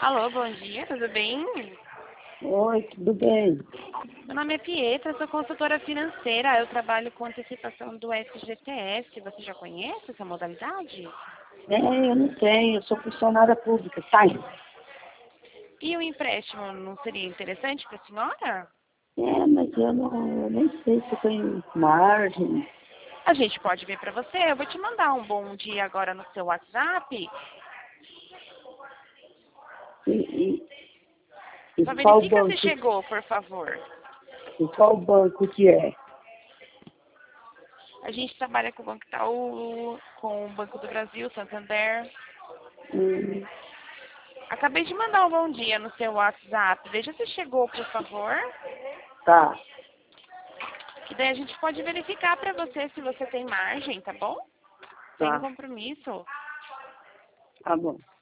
Alô, bom dia, tudo bem? Oi, tudo bem? Meu nome é Pietra, sou consultora financeira. Eu trabalho com antecipação do FGTS. Você já conhece essa modalidade? Eu não tenho, eu sou funcionária pública, sai. E o empréstimo não seria interessante para a senhora? Mas eu nem sei se tem margem. A gente pode ver para você. Eu vou te mandar um bom dia agora no seu WhatsApp. E, e, e Só qual verifica se banco, chegou, por favor. e qual banco que é? A gente trabalha com o Banco Itaú, com o Banco do Brasil, Santander. Hum, Acabei de mandar um bom dia no seu WhatsApp. Veja se chegou, por favor. tá, Que daí a gente pode verificar para você se você tem margem, tá bom? Sem tá, compromisso. tá bom.